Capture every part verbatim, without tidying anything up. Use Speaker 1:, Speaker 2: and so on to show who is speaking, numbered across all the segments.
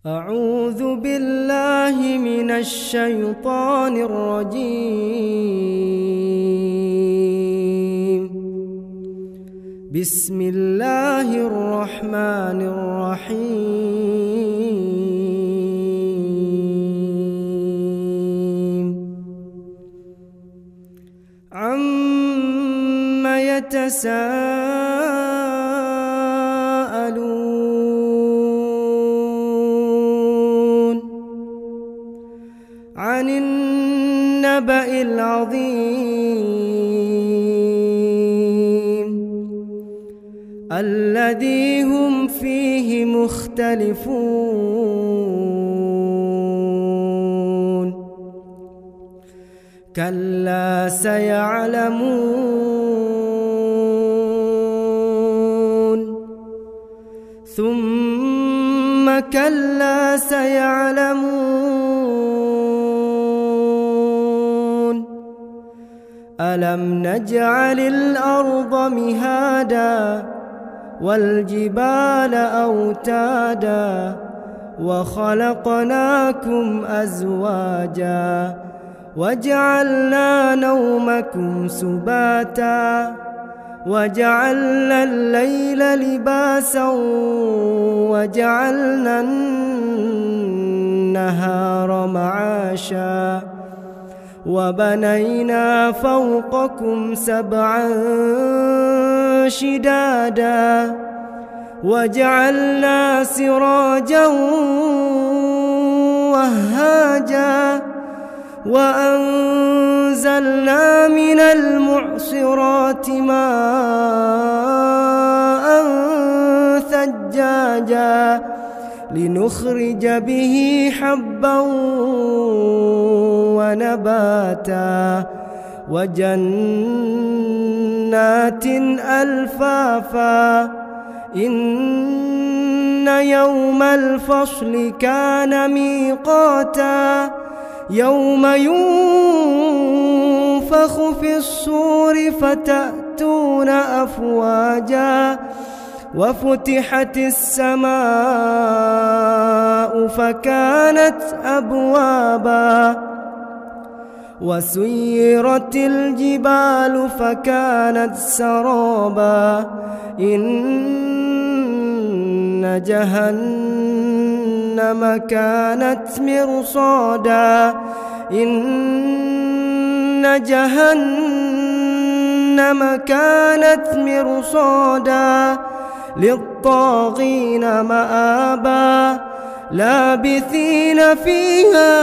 Speaker 1: أعوذ بالله من الشيطان الرجيم. بسم الله الرحمن الرحيم. عَمَّ يتساءلون عن النبأ العظيم الذي هم فيه مختلفون كلا سيعلمون ثم كلا سيعلمون ألم نجعل الأرض مهادا والجبال أوتادا وخلقناكم أزواجا وجعلنا نومكم سباتا وجعلنا الليل لباسا وجعلنا النهار معاشا وبنينا فوقكم سبعا شدادا وجعلنا سراجا وهاجا وأنزلنا من المعصرات ماء ثجاجا لنخرج به حبا ونباتا وجنات ألفافا إن يوم الفصل كان ميقاتا يوم ينفخ في الصور فتأتون أفواجا وفتحت السماء فكانت أبوابا وسيرت الجبال فكانت سرابا إن جهنم كانت مرصادا إن جهنم كانت مرصادا للطاغين مآبا لابثين فيها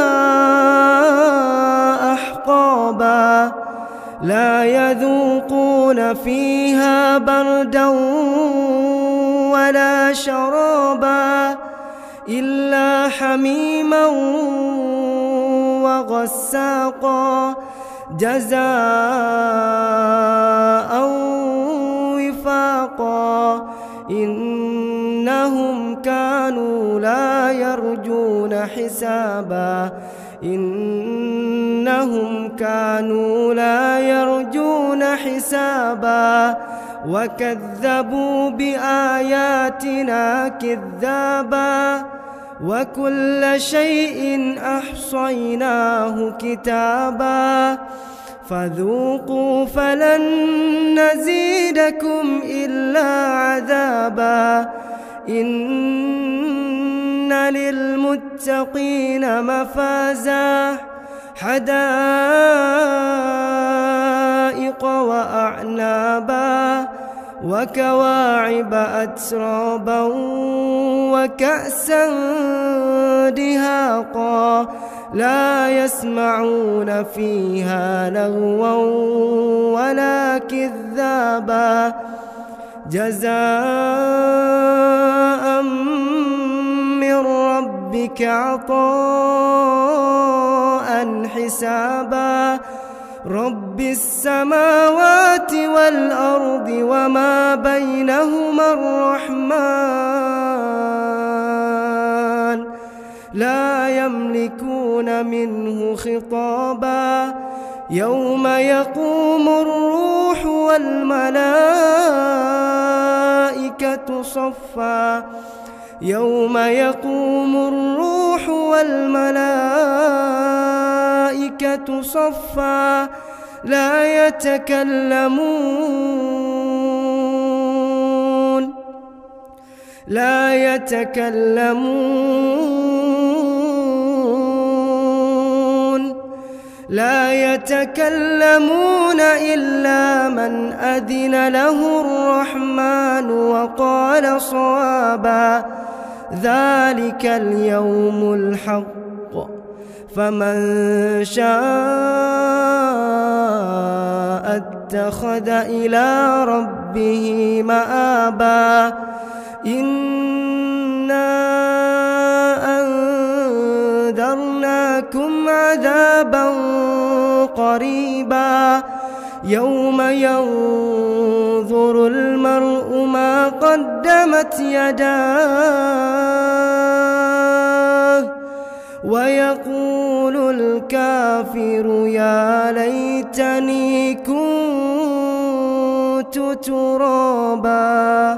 Speaker 1: أحقابا لا يذوقون فيها بردا ولا شرابا إلا حميما وغساقا جزاء وفاقا إنهم كانوا لا يرجون حسابا إنهم كانوا لا يرجون حسابا وكذبوا بآياتنا كذابا وكل شيء أحصيناه كتابا فذوقوا فلن نزيدكم إلا عذابا إن للمتقين مفازا حدائق وأعنابا وكواعب أترابا وكأسا دهاقا لا يسمعون فيها لغوا ولا كذابا جزاء من ربك عطاء حسابا رب السماوات والأرض وما بينهما الرحمن لا يملكون منه خطابا يوم يقوم الروح والملائكة صفا يوم يقوم الروح والملائكة صفا لا يتكلمون لا يتكلمون لا يتكلمون إلا من أذن له الرحمن وقال صوابا ذلك اليوم الحق فمن شاء اتخذ إلى ربه مآبا إنا أنذرناكم عذابا قريبا يوم ينظر المرء ما قدمت يداه ويقول الكافر يا ليتني كنت ترابا.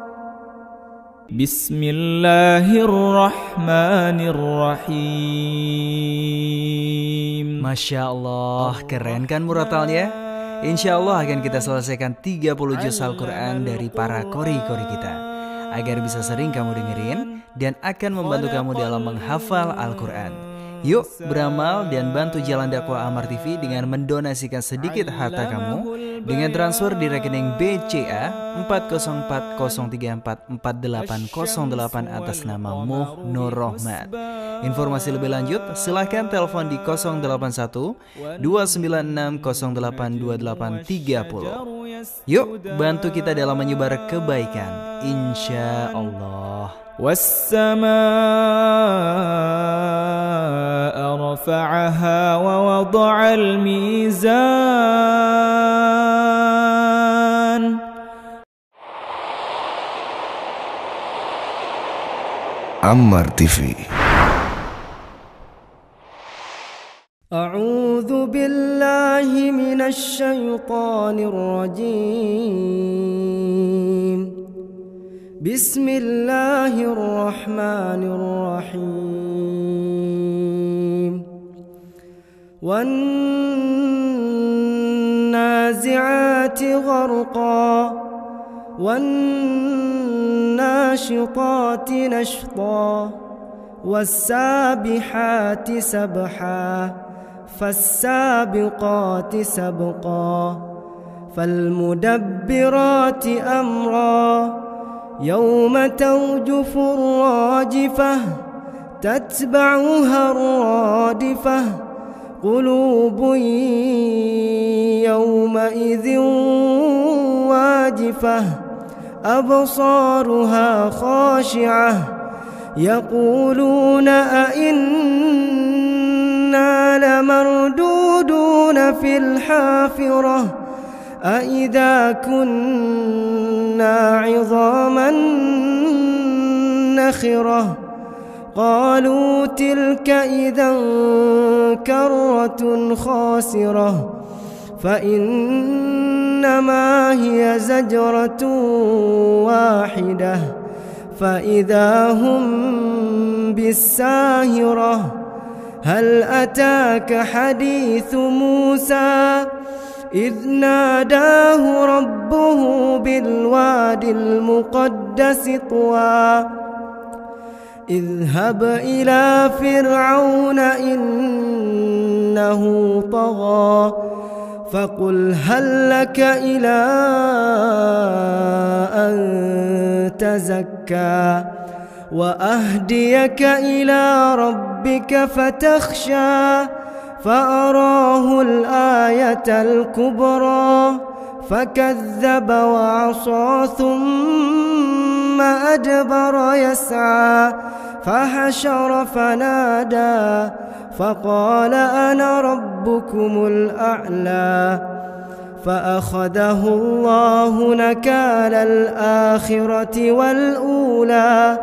Speaker 2: Bismillahirrahmanirrahim.
Speaker 3: Masya Allah, keren kan muratalnya? Insya Allah akan kita selesaikan tiga puluh juz Al-Quran dari para kori-kori kita, agar bisa sering kamu dengerin dan akan membantu kamu dalam menghafal Al-Quran. Yuk beramal dan bantu jalan dakwah Amar T V dengan mendonasikan sedikit harta kamu dengan transfer di rekening B C A empat nol empat nol tiga empat empat delapan nol delapan atas nama Muh Nur Rohmat. Informasi lebih lanjut silahkan telepon di nol delapan satu dua sembilan enam nol delapan dua delapan tiga nol. Yuk bantu kita dalam menyebar kebaikan, insya Allah.
Speaker 2: والسماء رفعها ووضع الميزان.
Speaker 4: Amar T V.
Speaker 1: أعوذ بالله من الشيطان الرجيم بسم الله الرحمن الرحيم والنازعات غرقا والناشطات نشطا والسابحات سبحا فالسابقات سبقا فالمدبرات أمرا يوم ترجف الراجفة تتبعها الرادفة قلوب يومئذ واجفة أبصارها خاشعة يقولون أئنا لمردودون في الحافرة أإذا كنا عظاما نخرة قالوا تلك إذا كرة خاسرة فإنما هي زجرة واحدة فإذا هم بالساهرة هل أتاك حديث موسى إذ ناداه ربه بالواد المقدس طوى اذهب إلى فرعون إنه طغى فقل هل لك إلى أن تزكى وأهديك إلى ربك فتخشى فأراه الآية الكبرى فكذب وعصى ثم أدبر يسعى فحشر فنادى فقال أنا ربكم الأعلى فأخذه الله نكال الآخرة والأولى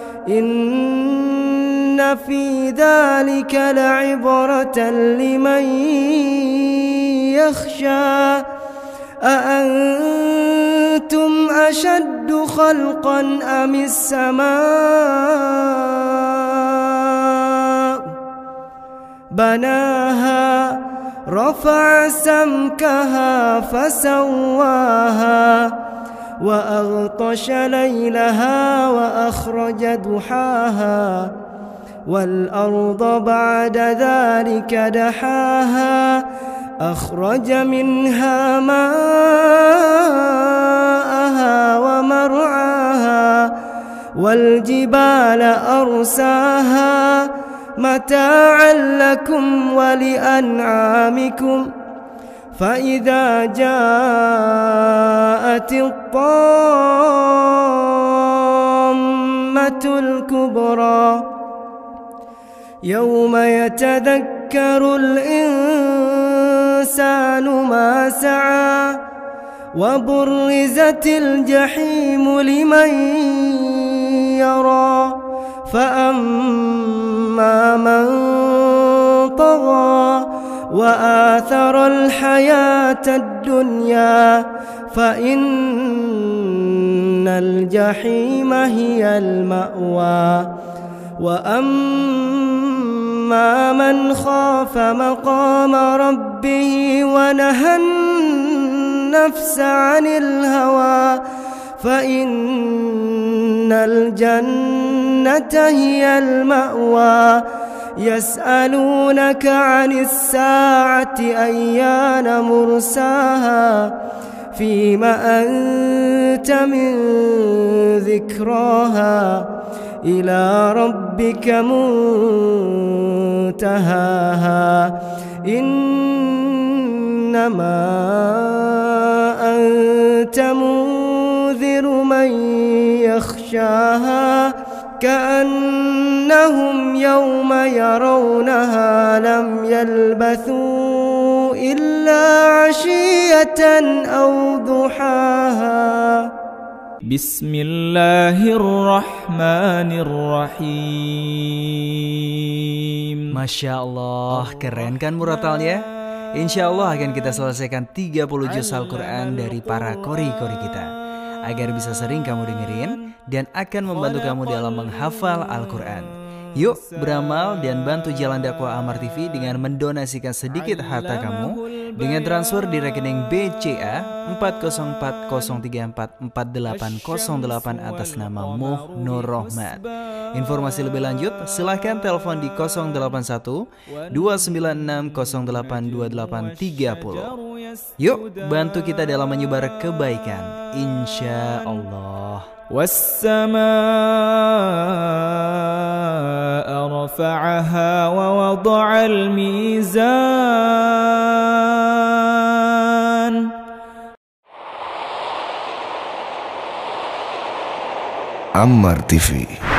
Speaker 1: إن في ذلك لعبرة لمن يخشى أأنتم أشد خلقا أم السماء بناها رفع سمكها فسواها وأغطش ليلها وأخرج ضحاها والأرض بعد ذلك دحاها أخرج منها ماءها ومرعاها والجبال أرساها متاعا لكم ولأنعامكم فإذا جاءت الطامة الكبرى يوم يتذكر الإنسان ما سعى وبرزت الجحيم لمن يرى فأما من طغى وآثر الحياة الدنيا فإن الجحيم هي المأوى وأما من خاف مقام ربه ونهى النفس عن الهوى فإن الجنة هي المأوى يسألونك عن الساعة أيان مرساها فيم أنت من ذكراها إلى ربك منتهاها إنما أنت منذر من يخشاها كأنهم يوم يرونها لم يلبثوا إلا عشية أو ضحاها.
Speaker 2: بسم الله الرحمن الرحيم.
Speaker 3: Masya Allah, keren kan muratalnya? Insya Allah akan kita selesaikan tiga puluh juz Al-Quran dari para kori-kori kita, agar bisa sering kamu dengerin dan akan membantu kamu dalam menghafal Al-Quran. Yuk beramal dan bantu jalan dakwah Amar T V dengan mendonasikan sedikit harta kamu dengan transfer di rekening B C A empat nol empat nol tiga empat empat delapan nol delapan atas nama Muh Nur Rohmat. Informasi lebih lanjut silahkan telepon di nol delapan satu dua sembilan enam nol delapan dua delapan tiga nol. Yuk bantu kita dalam menyebar kebaikan, insya Allah.
Speaker 2: والسماء رفعها ووضع الميزان.
Speaker 4: Ammar T V.